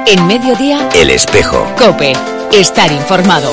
En Mediodía, El Espejo. COPE. Estar informado.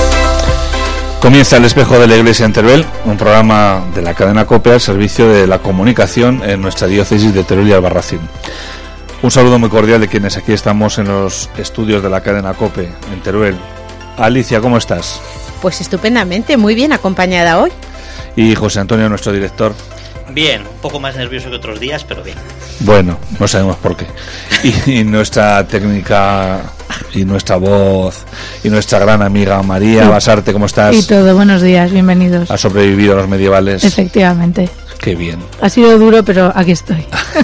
Comienza El Espejo de la Iglesia en Teruel, un programa de la cadena COPE al servicio de la comunicación en nuestra diócesis de Teruel y Albarracín. Un saludo muy cordial de quienes aquí estamos en los estudios de la cadena COPE en Teruel. Alicia, ¿cómo estás? Pues estupendamente, muy bien acompañada hoy. Y José Antonio, nuestro director. Bien, un poco más nervioso que otros días, pero bien. Bueno, no sabemos por qué. Y nuestra técnica y nuestra voz y nuestra gran amiga María Basarte, ¿cómo estás? Y todo, buenos días, bienvenidos. ¿Has sobrevivido a los medievales? Efectivamente. Qué bien. Ha sido duro, pero aquí estoy.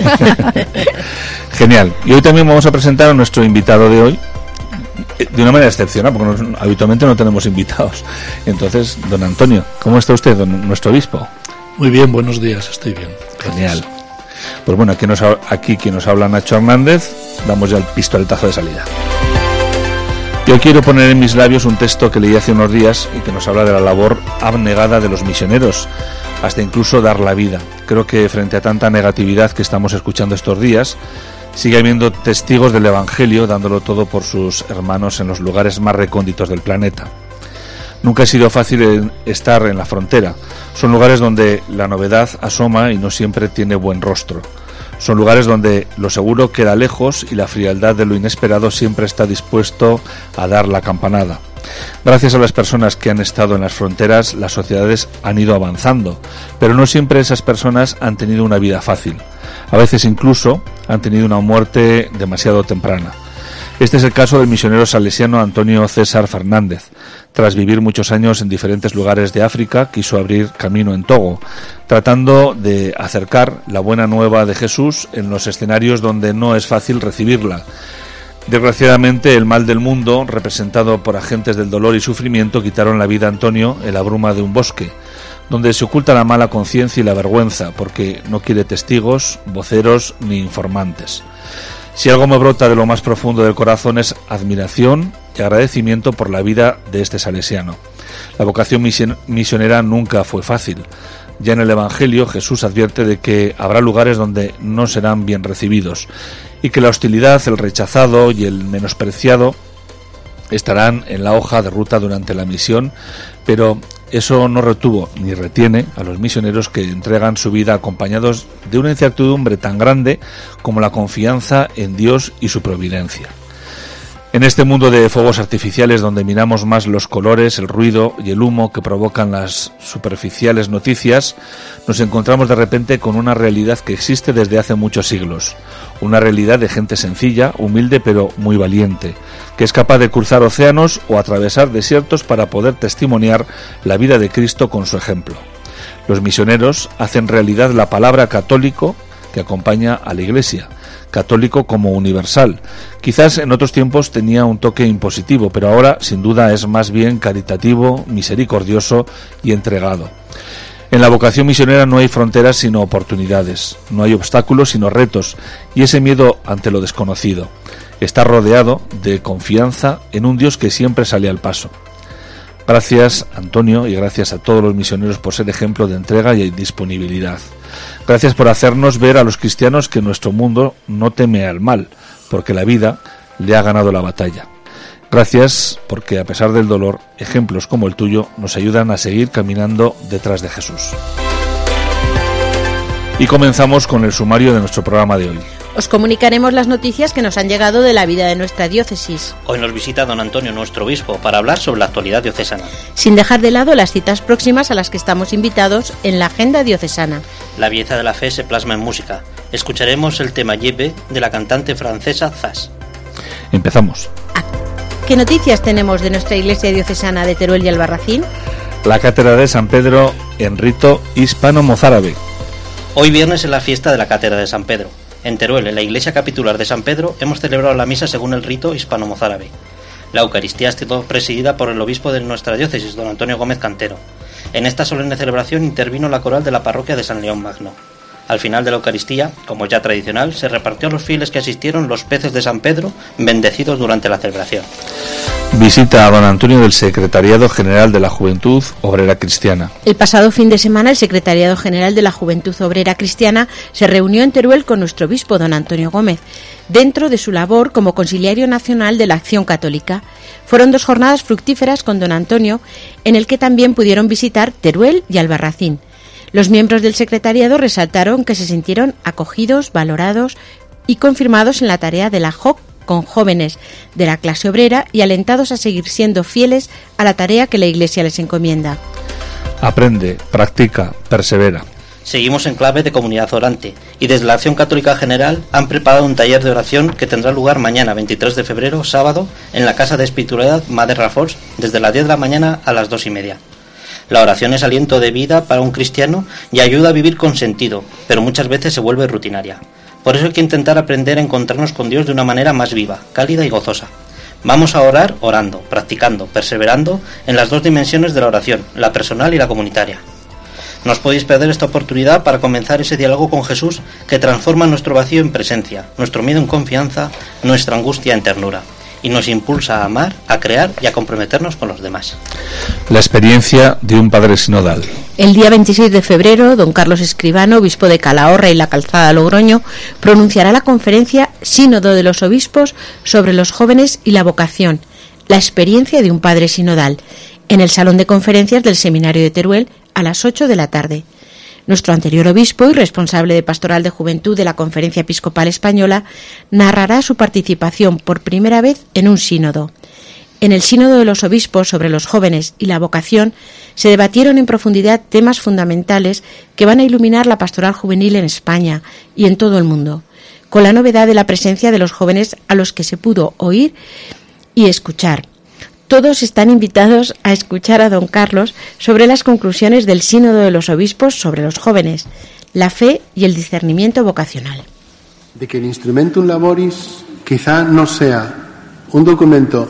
Genial. Y hoy también vamos a presentar a nuestro invitado de hoy, de una manera excepcional, porque habitualmente no tenemos invitados. Entonces, don Antonio, ¿cómo está usted, nuestro obispo? Muy bien, buenos días, estoy bien. Gracias. Genial. Pues bueno, aquí quien nos habla, Nacho Hernández, damos ya el pistoletazo de salida. Yo quiero poner en mis labios un texto que leí hace unos días y que nos habla de la labor abnegada de los misioneros, hasta incluso dar la vida. Creo que frente a tanta negatividad que estamos escuchando estos días, sigue habiendo testigos del Evangelio dándolo todo por sus hermanos en los lugares más recónditos del planeta. Nunca ha sido fácil estar en la frontera. Son lugares donde la novedad asoma y no siempre tiene buen rostro. Son lugares donde lo seguro queda lejos y la frialdad de lo inesperado siempre está dispuesto a dar la campanada. Gracias a las personas que han estado en las fronteras, las sociedades han ido avanzando, pero no siempre esas personas han tenido una vida fácil. A veces incluso han tenido una muerte demasiado temprana. Este es el caso del misionero salesiano Antonio César Fernández. Tras vivir muchos años en diferentes lugares de África, quiso abrir camino en Togo, tratando de acercar la buena nueva de Jesús en los escenarios donde no es fácil recibirla. Desgraciadamente, el mal del mundo, representado por agentes del dolor y sufrimiento, quitaron la vida a Antonio en la bruma de un bosque, donde se oculta la mala conciencia y la vergüenza, porque no quiere testigos, voceros ni informantes. Si algo me brota de lo más profundo del corazón es admiración y agradecimiento por la vida de este salesiano. La vocación misionera nunca fue fácil. Ya en el Evangelio Jesús advierte de que habrá lugares donde no serán bien recibidos y que la hostilidad, el rechazado y el menospreciado estarán en la hoja de ruta durante la misión, pero eso no retuvo ni retiene a los misioneros que entregan su vida acompañados de una incertidumbre tan grande como la confianza en Dios y su providencia. En este mundo de fuegos artificiales donde miramos más los colores, el ruido y el humo que provocan las superficiales noticias, nos encontramos de repente con una realidad que existe desde hace muchos siglos. Una realidad de gente sencilla, humilde pero muy valiente, que es capaz de cruzar océanos o atravesar desiertos para poder testimoniar la vida de Cristo con su ejemplo. Los misioneros hacen realidad la palabra católico que acompaña a la Iglesia, católico como universal. Quizás en otros tiempos tenía un toque impositivo, pero ahora sin duda es más bien caritativo, misericordioso y entregado. En la vocación misionera no hay fronteras sino oportunidades, no hay obstáculos sino retos y ese miedo ante lo desconocido. Está rodeado de confianza en un Dios que siempre sale al paso. Gracias, Antonio, y gracias a todos los misioneros por ser ejemplo de entrega y disponibilidad. Gracias por hacernos ver a los cristianos que nuestro mundo no teme al mal, porque la vida le ha ganado la batalla. Gracias porque, a pesar del dolor, ejemplos como el tuyo nos ayudan a seguir caminando detrás de Jesús. Y comenzamos con el sumario de nuestro programa de hoy. Os comunicaremos las noticias que nos han llegado de la vida de nuestra diócesis. Hoy nos visita don Antonio, nuestro obispo, para hablar sobre la actualidad diocesana. Sin dejar de lado las citas próximas a las que estamos invitados en la agenda diocesana. La belleza de la fe se plasma en música. Escucharemos el tema Yebe de la cantante francesa Zas. Empezamos. ¿Qué noticias tenemos de nuestra iglesia diocesana de Teruel y Albarracín? La cátedra de San Pedro en rito hispano-mozárabe. Hoy viernes es la fiesta de la cátedra de San Pedro. En Teruel, en la iglesia capitular de San Pedro, hemos celebrado la misa según el rito hispano-mozárabe. La Eucaristía ha sido presidida por el obispo de nuestra diócesis, don Antonio Gómez Cantero. En esta solemne celebración intervino la coral de la parroquia de San León Magno. Al final de la Eucaristía, como ya tradicional, se repartió a los fieles que asistieron los peces de San Pedro, bendecidos durante la celebración. Visita a don Antonio del Secretariado General de la Juventud Obrera Cristiana. El pasado fin de semana el Secretariado General de la Juventud Obrera Cristiana se reunió en Teruel con nuestro obispo, don Antonio Gómez, dentro de su labor como Conciliario Nacional de la Acción Católica. Fueron 2 jornadas fructíferas con don Antonio, en el que también pudieron visitar Teruel y Albarracín. Los miembros del secretariado resaltaron que se sintieron acogidos, valorados y confirmados en la tarea de la JOC con jóvenes de la clase obrera y alentados a seguir siendo fieles a la tarea que la Iglesia les encomienda. Aprende, practica, persevera. Seguimos en clave de comunidad orante y desde la Acción Católica General han preparado un taller de oración que tendrá lugar mañana 23 de febrero, sábado, en la Casa de Espiritualidad Madre Rafors desde las 10 de la mañana a las 2:30. La oración es aliento de vida para un cristiano y ayuda a vivir con sentido, pero muchas veces se vuelve rutinaria. Por eso hay que intentar aprender a encontrarnos con Dios de una manera más viva, cálida y gozosa. Vamos a orar orando, practicando, perseverando en las 2 dimensiones de la oración, la personal y la comunitaria. No os podéis perder esta oportunidad para comenzar ese diálogo con Jesús que transforma nuestro vacío en presencia, nuestro miedo en confianza, nuestra angustia en ternura, y nos impulsa a amar, a crear y a comprometernos con los demás. La experiencia de un padre sinodal. El día 26 de febrero, don Carlos Escribano, obispo de Calahorra y La Calzada Logroño, pronunciará la conferencia Sínodo de los Obispos sobre los jóvenes y la vocación, la experiencia de un padre sinodal, en el Salón de Conferencias del Seminario de Teruel a las 8 de la tarde. Nuestro anterior obispo y responsable de Pastoral de Juventud de la Conferencia Episcopal Española narrará su participación por primera vez en un sínodo. En el Sínodo de los Obispos sobre los jóvenes y la vocación se debatieron en profundidad temas fundamentales que van a iluminar la pastoral juvenil en España y en todo el mundo, con la novedad de la presencia de los jóvenes a los que se pudo oír y escuchar. Todos están invitados a escuchar a don Carlos sobre las conclusiones del Sínodo de los Obispos sobre los jóvenes, la fe y el discernimiento vocacional. De que el Instrumentum Laboris quizá no sea un documento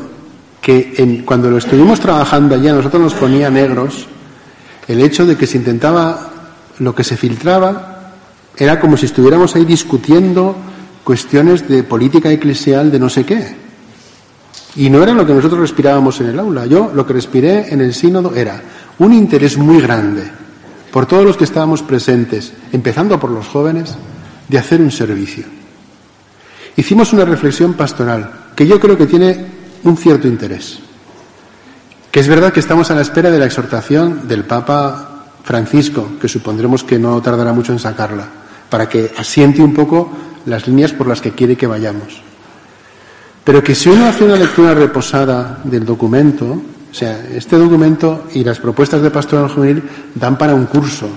que cuando lo estuvimos trabajando allá a nosotros nos ponía negros, el hecho de que se intentaba, lo que se filtraba era como si estuviéramos ahí discutiendo cuestiones de política eclesial de no sé qué. Y no era lo que nosotros respirábamos en el aula. Yo lo que respiré en el sínodo era un interés muy grande por todos los que estábamos presentes, empezando por los jóvenes, de hacer un servicio. Hicimos una reflexión pastoral que yo creo que tiene un cierto interés. Que es verdad que estamos a la espera de la exhortación del Papa Francisco, que supondremos que no tardará mucho en sacarla, para que asiente un poco las líneas por las que quiere que vayamos. Pero que si uno hace una lectura reposada del documento, o sea, este documento y las propuestas de pastoral juvenil dan para un curso.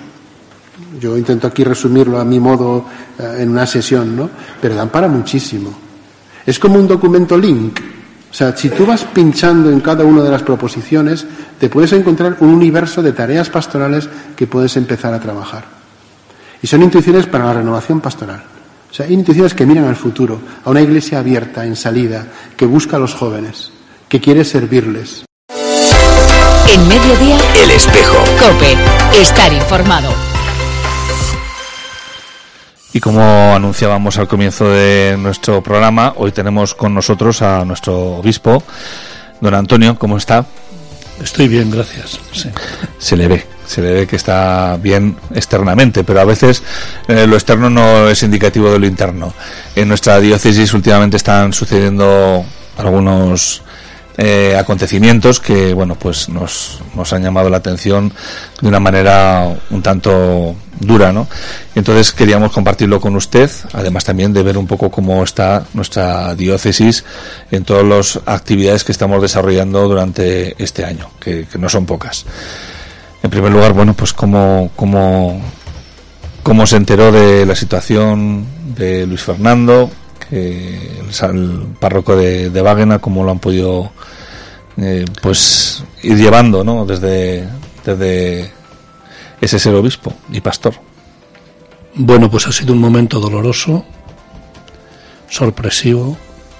Yo intento aquí resumirlo a mi modo en una sesión, ¿no? Pero dan para muchísimo. Es como un documento link. O sea, si tú vas pinchando en cada una de las proposiciones, te puedes encontrar un universo de tareas pastorales que puedes empezar a trabajar. Y son intuiciones para la renovación pastoral. O sea, hay intuiciones que miran al futuro, a una iglesia abierta, en salida, que busca a los jóvenes, que quiere servirles. En Mediodía, El Espejo. COPE. Estar informado. Y como anunciábamos al comienzo de nuestro programa, hoy tenemos con nosotros a nuestro obispo, don Antonio. ¿Cómo está? Estoy bien, gracias. Sí. Se le ve que está bien externamente, pero a veces lo externo no es indicativo de lo interno. En nuestra diócesis últimamente están sucediendo algunos acontecimientos que, bueno, pues nos han llamado la atención de una manera un tanto dura, ¿no? Entonces queríamos compartirlo con usted, además también de ver un poco cómo está nuestra diócesis en todas las actividades que estamos desarrollando durante este año, que no son pocas. En primer lugar, bueno, pues cómo se enteró de la situación de Luis Fernando, que el párroco de Báguena, cómo lo han podido pues ir llevando, ¿no? Desde ese ser obispo y pastor. Bueno, pues ha sido un momento doloroso, sorpresivo.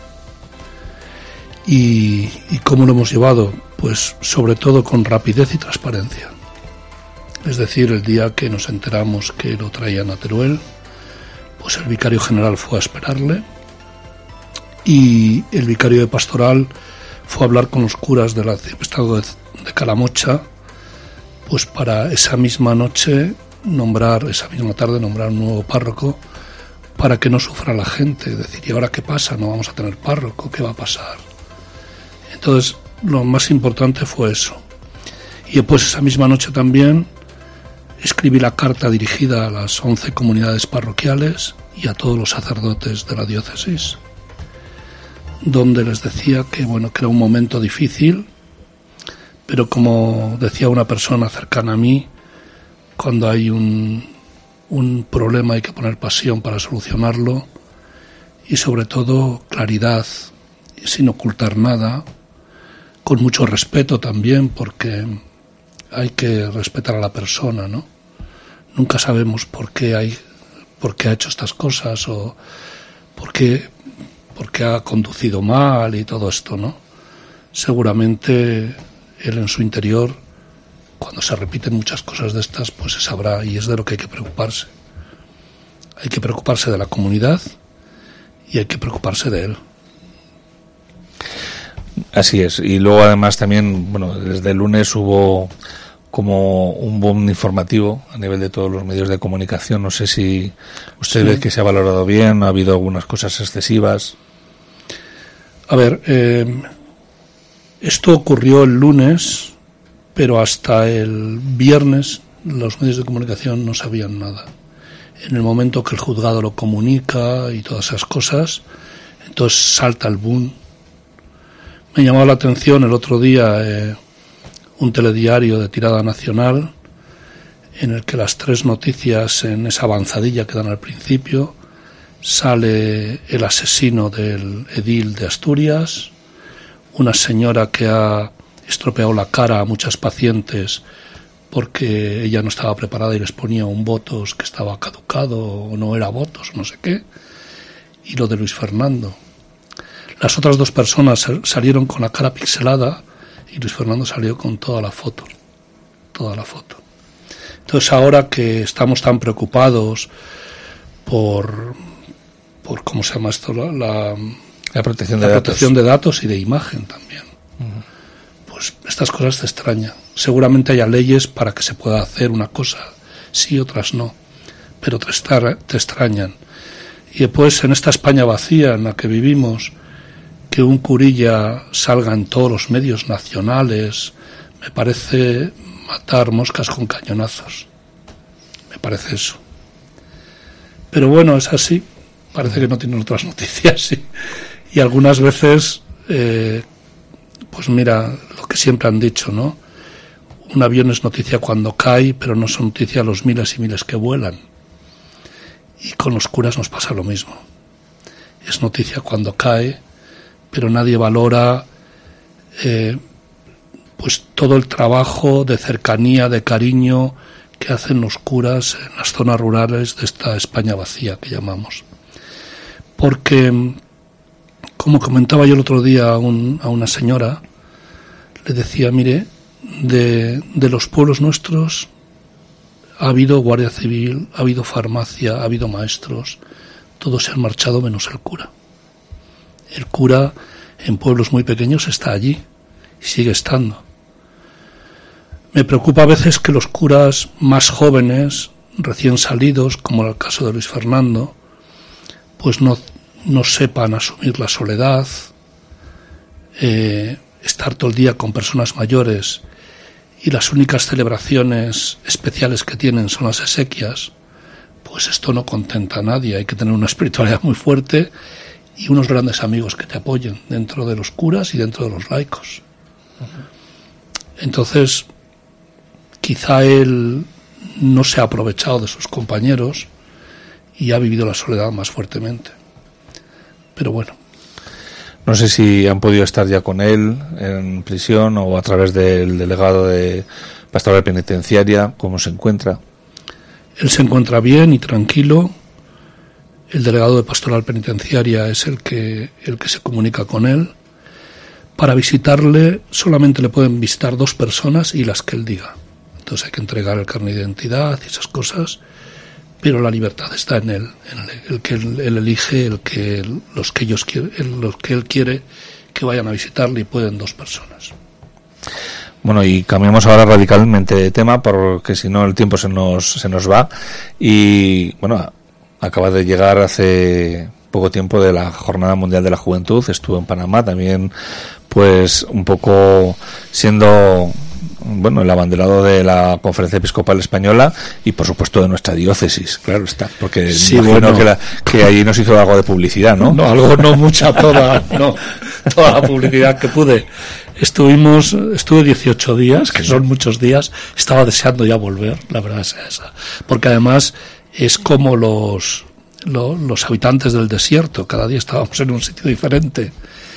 ¿Y cómo lo hemos llevado? Pues sobre todo con rapidez y transparencia. Es decir, el día que nos enteramos que lo traían a Teruel, pues el vicario general fue a esperarle y el vicario de pastoral fue a hablar con los curas del arciprestazgo de Calamocha, pues para esa misma noche esa misma tarde nombrar un nuevo párroco para que no sufra la gente. Es decir, ¿y ahora qué pasa? No vamos a tener párroco, ¿qué va a pasar? Entonces, lo más importante fue eso. Y después esa misma noche también escribí la carta dirigida a las 11 comunidades parroquiales y a todos los sacerdotes de la diócesis, donde les decía que era un momento difícil, pero como decía una persona cercana a mí, cuando hay un problema hay que poner pasión para solucionarlo, y sobre todo claridad, sin ocultar nada, con mucho respeto también, porque hay que respetar a la persona, ¿no? Nunca sabemos por qué ha hecho estas cosas o por qué ha conducido mal y todo esto, ¿no? Seguramente él en su interior, cuando se repiten muchas cosas de estas, pues se sabrá, y es de lo que hay que preocuparse. Hay que preocuparse de la comunidad y hay que preocuparse de él. Así es. Y luego además también, desde el lunes hubo como un boom informativo a nivel de todos los medios de comunicación. No sé si usted ve que se ha valorado bien, ha habido algunas cosas excesivas. A ver, esto ocurrió el lunes, pero hasta el viernes los medios de comunicación no sabían nada. En el momento que el juzgado lo comunica y todas esas cosas, entonces salta el boom. Me llamó la atención el otro día un telediario de tirada nacional en el que las 3 noticias en esa avanzadilla que dan al principio sale el asesino del edil de Asturias, una señora que ha estropeado la cara a muchas pacientes porque ella no estaba preparada y les ponía un Botox que estaba caducado o no era Botox, no sé qué, y lo de Luis Fernando. Las otras 2 personas salieron con la cara pixelada y Luis Fernando salió con toda la foto. Entonces ahora que estamos tan preocupados por ¿cómo se llama esto? La protección de datos y de imagen también. Uh-huh. Pues estas cosas te extrañan. Seguramente haya leyes para que se pueda hacer una cosa, sí, otras no, pero te extrañan. Y después en esta España vacía en la que vivimos, que un curilla salga en todos los medios nacionales, me parece matar moscas con cañonazos. Me parece eso. Pero bueno, es así. Parece que no tienen otras noticias, sí. Y algunas veces, pues mira, lo que siempre han dicho, ¿no? Un avión es noticia cuando cae, pero no son noticia los miles y miles que vuelan. Y con los curas nos pasa lo mismo. Es noticia cuando cae, pero nadie valora pues todo el trabajo de cercanía, de cariño que hacen los curas en las zonas rurales de esta España vacía que llamamos. Porque, como comentaba yo el otro día a una señora, le decía, mire, de los pueblos nuestros ha habido guardia civil, ha habido farmacia, ha habido maestros, todos se han marchado menos el cura. El cura en pueblos muy pequeños está allí y sigue estando. Me preocupa a veces que los curas más jóvenes, recién salidos, como en el caso de Luis Fernando, pues no sepan asumir la soledad, estar todo el día con personas mayores y las únicas celebraciones especiales que tienen son las exequias, pues esto no contenta a nadie. Hay que tener una espiritualidad muy fuerte y unos grandes amigos que te apoyen dentro de los curas y dentro de los laicos. Entonces, quizá él no se ha aprovechado de sus compañeros y ha vivido la soledad más fuertemente. Pero bueno. No sé si han podido estar ya con él en prisión o a través del delegado de Pastoral Penitenciaria, ¿cómo se encuentra? Él se encuentra bien y tranquilo. El delegado de Pastoral Penitenciaria es el que se comunica con él. Para visitarle solamente le pueden visitar 2 personas y las que él diga. Entonces hay que entregar el carnet de identidad y esas cosas, pero la libertad está en él, en el que él elige los que él quiere que vayan a visitarle, y pueden 2 personas. Bueno, y cambiamos ahora radicalmente de tema, porque si no el tiempo se nos va. Y bueno, acaba de llegar hace poco tiempo de la Jornada Mundial de la Juventud. Estuvo en Panamá también, pues un poco siendo, bueno, el abanderado de la Conferencia Episcopal Española y por supuesto de nuestra diócesis, claro está, porque sí, imagino que allí nos hizo algo de publicidad, ¿no? No, algo no, mucha, toda la publicidad que pude. Estuve 18 días, que son muchos días. Estaba deseando ya volver, la verdad es esa, porque además es como los habitantes del desierto, cada día estábamos en un sitio diferente,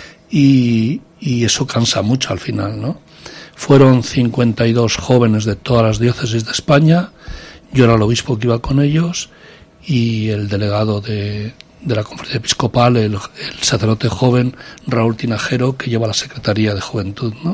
y eso cansa mucho al final, ¿no? Fueron 52 jóvenes de todas las diócesis de España. Yo era el obispo que iba con ellos, y el delegado de la Conferencia Episcopal, el sacerdote joven Raúl Tinajero, que lleva la Secretaría de Juventud, ¿no?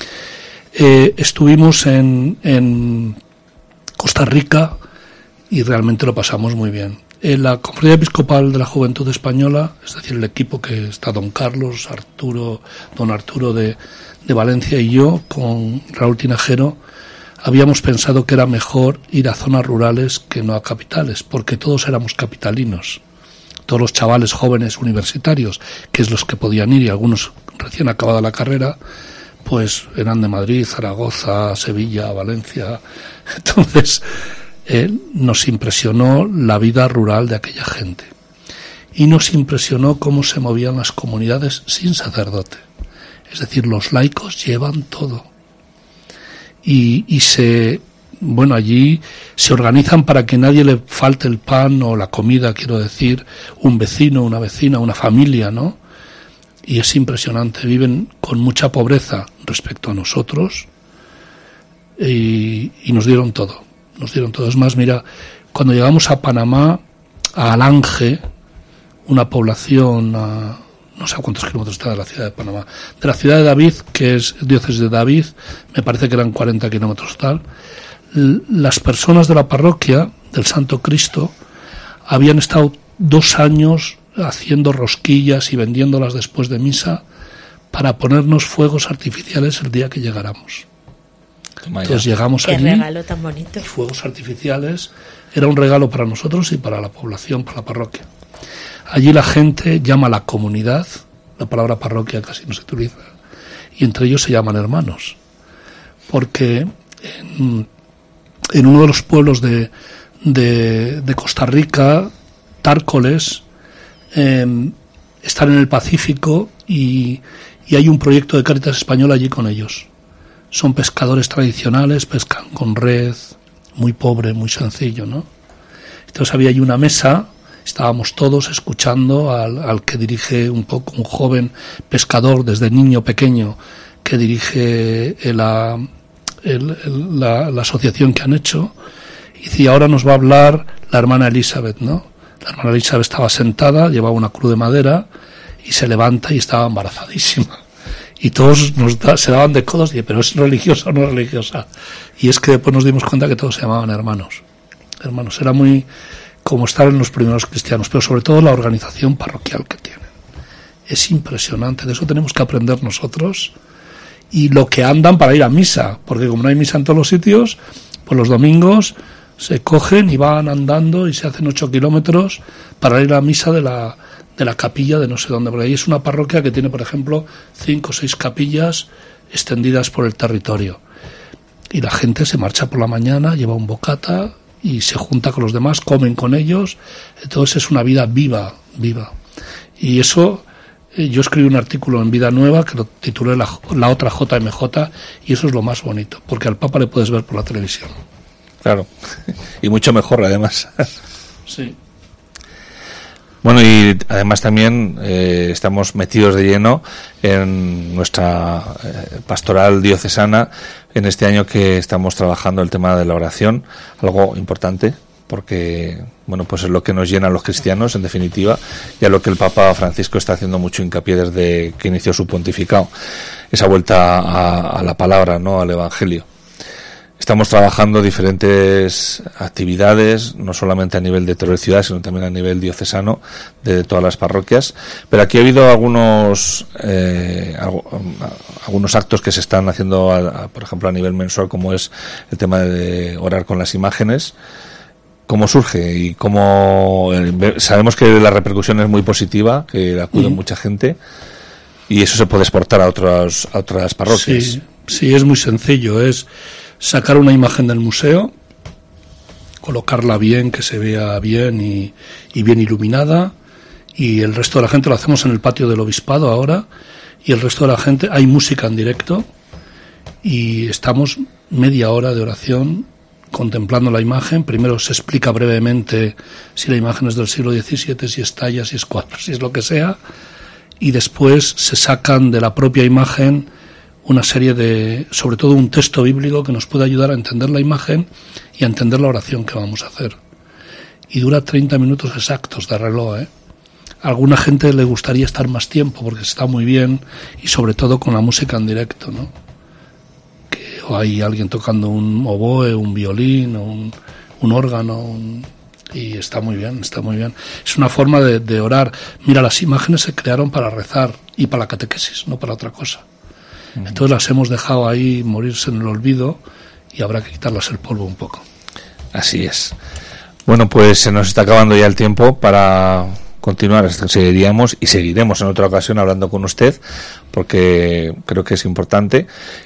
Estuvimos en Costa Rica y realmente lo pasamos muy bien. En la Conferencia Episcopal de la Juventud Española, es decir, el equipo que está don Carlos, don Arturo de Valencia y yo, con Raúl Tinajero, habíamos pensado que era mejor ir a zonas rurales que no a capitales, porque todos éramos capitalinos. Todos los chavales jóvenes universitarios, que es los que podían ir, y algunos recién acabada la carrera, pues eran de Madrid, Zaragoza, Sevilla, Valencia. Entonces nos impresionó la vida rural de aquella gente, y nos impresionó cómo se movían las comunidades sin sacerdote. Es decir, los laicos llevan todo, y allí se organizan para que nadie le falte el pan o la comida, quiero decir, un vecino, una vecina, una familia, ¿no? Y es impresionante, viven con mucha pobreza respecto a nosotros, y nos dieron todo. Es más, mira, cuando llegamos a Panamá, a Alange, una población a no sé a cuántos kilómetros está de la ciudad de Panamá, de la ciudad de David, que es diócesis de David, me parece que eran 40 kilómetros tal. Las personas de la parroquia del Santo Cristo habían estado 2 años haciendo rosquillas y vendiéndolas después de misa para ponernos fuegos artificiales el día que llegáramos. Entonces llegamos allí. Qué regalo tan bonito. Y fuegos artificiales era un regalo para nosotros y para la población, para la parroquia. Allí la gente llama a la comunidad, la palabra parroquia casi no se utiliza, y entre ellos se llaman hermanos, porque en uno de los pueblos de Costa Rica, Tárcoles, están en el Pacífico, y hay un proyecto de Cáritas Española allí con ellos. Son pescadores tradicionales, pescan con red, muy pobre, muy sencillo, ¿no? Entonces había allí una mesa, estábamos todos escuchando al que dirige un joven pescador desde niño pequeño, que dirige la asociación que han hecho, y ahora nos va a hablar la hermana Elizabeth, ¿no? La hermana Elizabeth estaba sentada, llevaba una cruz de madera, y se levanta y estaba embarazadísima. Y todos se daban de codos, y pero ¿es religiosa o no es religiosa? Y es que después nos dimos cuenta que todos se llamaban hermanos. Era muy como estar en los primeros cristianos, pero sobre todo la organización parroquial que tienen. Es impresionante, de eso tenemos que aprender nosotros. Y lo que andan para ir a misa, porque como no hay misa en todos los sitios, pues los domingos se cogen y van andando y se hacen 8 kilómetros para ir a misa de la capilla de no sé dónde, porque ahí es una parroquia que tiene, por ejemplo, 5 o 6 capillas extendidas por el territorio. Y la gente se marcha por la mañana, lleva un bocata y se junta con los demás, comen con ellos. Entonces es una vida viva. Y eso, yo escribí un artículo en Vida Nueva que lo titulé la otra JMJ, y eso es lo más bonito, porque al Papa le puedes ver por la televisión. Claro, y mucho mejor además. Sí. Bueno, y además también estamos metidos de lleno en nuestra pastoral diocesana en este año que estamos trabajando el tema de la oración, algo importante porque, bueno, pues es lo que nos llena a los cristianos en definitiva, y a lo que el Papa Francisco está haciendo mucho hincapié desde que inició su pontificado, esa vuelta a la palabra, ¿no?, al Evangelio. Estamos trabajando diferentes actividades, no solamente a nivel de Teruel ciudad, sino también a nivel diocesano de todas las parroquias. Pero aquí ha habido algunos actos que se están haciendo, por ejemplo, a nivel mensual, como es el tema de orar con las imágenes. ¿Cómo surge y cómo sabemos que la repercusión es muy positiva, que acude mucha gente y eso se puede exportar a otras parroquias? Sí, es muy sencillo. Es sacar una imagen del museo, colocarla bien, que se vea bien y bien iluminada, y el resto de la gente lo hacemos en el patio del obispado ahora, y el resto de la gente, hay música en directo y estamos media hora de oración contemplando la imagen. Primero se explica brevemente si la imagen es del siglo XVII, si es talla, si es cuadro, si es lo que sea, y después se sacan de la propia imagen una serie de, sobre todo un texto bíblico que nos puede ayudar a entender la imagen y a entender la oración que vamos a hacer. Y dura 30 minutos exactos de reloj, A alguna gente le gustaría estar más tiempo porque está muy bien, y sobre todo con la música en directo, ¿no? Que o hay alguien tocando un oboe, un violín, o un órgano, y está muy bien, está muy bien. Es una forma de orar. Mira, las imágenes se crearon para rezar y para la catequesis, no para otra cosa. Entonces las hemos dejado ahí morirse en el olvido y habrá que quitarlas el polvo un poco. Así es. Bueno, pues se nos está acabando ya el tiempo para continuar. Seguiríamos y seguiremos en otra ocasión hablando con usted, porque creo que es importante,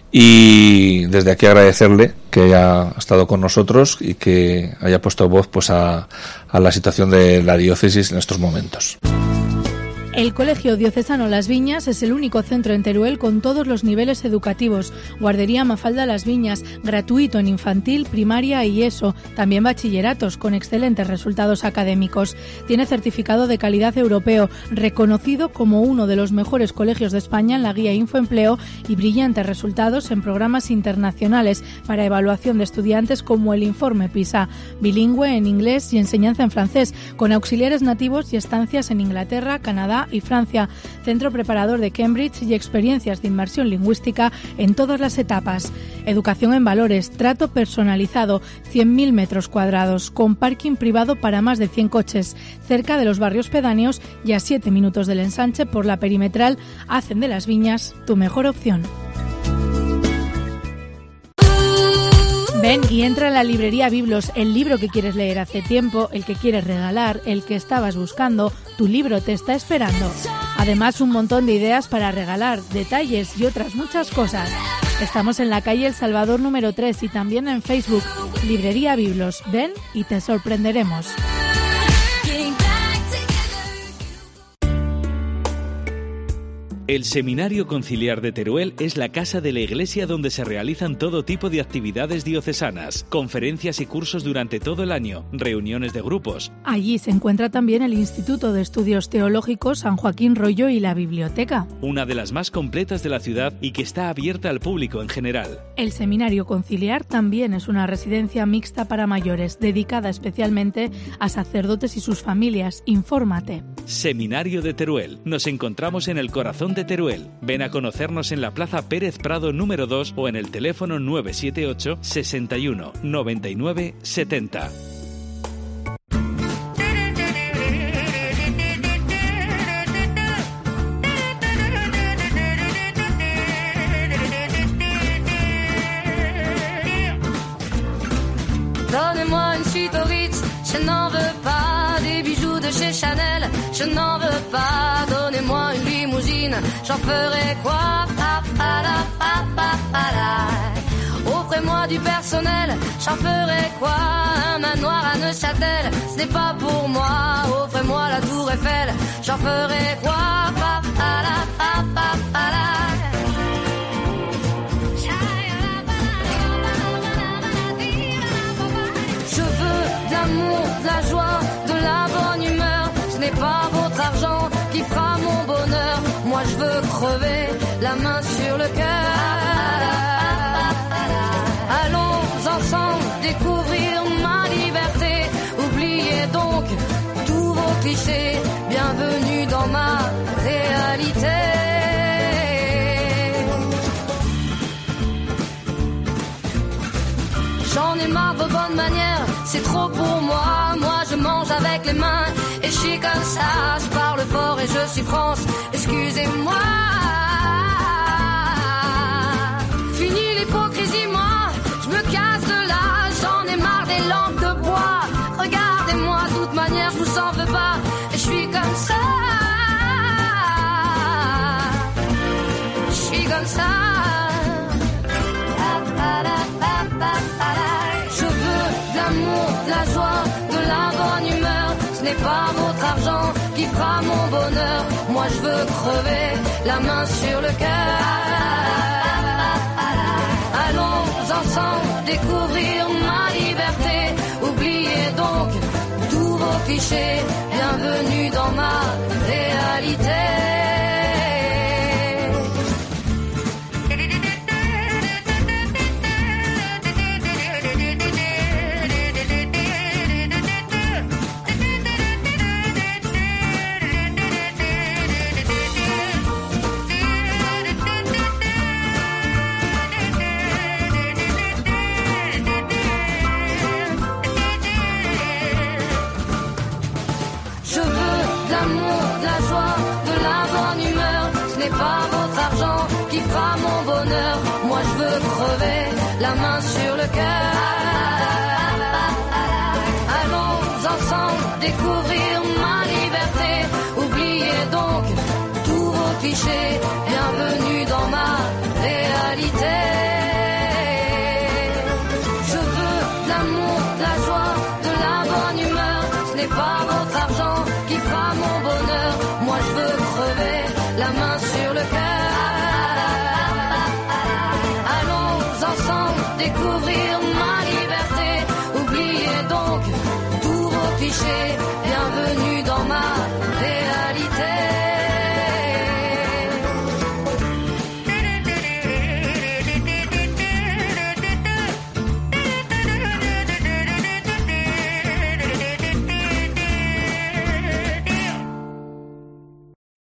y desde aquí agradecerle que haya estado con nosotros y que haya puesto voz pues a la situación de la diócesis en estos momentos. El Colegio Diocesano Las Viñas es el único centro en Teruel con todos los niveles educativos. Guardería Mafalda Las Viñas, gratuito en infantil, primaria y ESO. También bachilleratos con excelentes resultados académicos. Tiene certificado de calidad europeo, reconocido como uno de los mejores colegios de España en la guía Infoempleo, y brillantes resultados en programas internacionales para evaluación de estudiantes como el informe PISA. Bilingüe en inglés y enseñanza en francés, con auxiliares nativos y estancias en Inglaterra, Canadá y Francia. Centro preparador de Cambridge y experiencias de inmersión lingüística en todas las etapas. Educación en valores, trato personalizado, 100.000 metros cuadrados, con parking privado para más de 100 coches, cerca de los barrios pedáneos y a 7 minutos del ensanche por la perimetral, hacen de Las Viñas tu mejor opción. Ven y entra a la librería Biblos, el libro que quieres leer hace tiempo, el que quieres regalar, el que estabas buscando, tu libro te está esperando. Además, un montón de ideas para regalar, detalles y otras muchas cosas. Estamos en la calle El Salvador número 3 y también en Facebook. Librería Biblos, ven y te sorprenderemos. El Seminario Conciliar de Teruel es la casa de la iglesia donde se realizan todo tipo de actividades diocesanas, conferencias y cursos durante todo el año, reuniones de grupos. Allí se encuentra también el Instituto de Estudios Teológicos San Joaquín Rollo y la biblioteca. Una de las más completas de la ciudad y que está abierta al público en general. El Seminario Conciliar también es una residencia mixta para mayores, dedicada especialmente a sacerdotes y sus familias. Infórmate. Seminario de Teruel. Nos encontramos en el corazón de Teruel. Ven a conocernos en la Plaza Pérez Prado número 2 o en el teléfono 978 61 99 70. Donnez-moi une suite au Ritz, je n'en veux pas. Des bijoux de chez Chanel, je n'en veux pas. Donnez-moi une limousine, j'en ferai quoi? Offrez-moi du personnel, j'en ferai quoi? Un manoir à Neuchâtel, ce n'est pas pour moi. Offrez-moi la tour Eiffel, j'en ferai quoi? Je veux de l'amour, de la joie, de la bonne humeur. Ce n'est pas votre argent qui fera mon bonheur. Moi je veux crever la main sur le cœur. Allons ensemble découvrir ma liberté. Oubliez donc tous vos clichés. Bienvenue dans ma réalité. ai marre de vos bonnes manières, c'est trop pour moi. Moi je mange avec les mains et je suis comme ça. Je parle fort et je suis France, excusez-moi. Fini l'hypocrisie, moi, je me casse de là. J'en ai marre des lampes de bois. Regardez-moi, de toute manière, je vous en veux pas. Et je suis comme ça. Je suis comme ça. Je veux de l'amour, de la joie, de la bonne humeur. Ce n'est pas votre argent qui fera mon bonheur. Moi je veux crever la main sur le cœur. Allons ensemble découvrir ma liberté. Oubliez donc tous vos clichés. Bienvenue dans ma réalité. Pas votre argent qui fera mon bonheur. Moi je veux crever la main sur le cœur. Allons ensemble découvrir ma liberté. Oubliez donc tous vos clichés. Bienvenue dans ma réalité. Je veux de l'amour, de la joie, de la bonne humeur. Ce n'est pas votre argent qui fera mon bonheur. Moi je veux crever la main sur le cœur. Allons ensemble découvrir ma liberté. Oubliez donc tous vos clichés.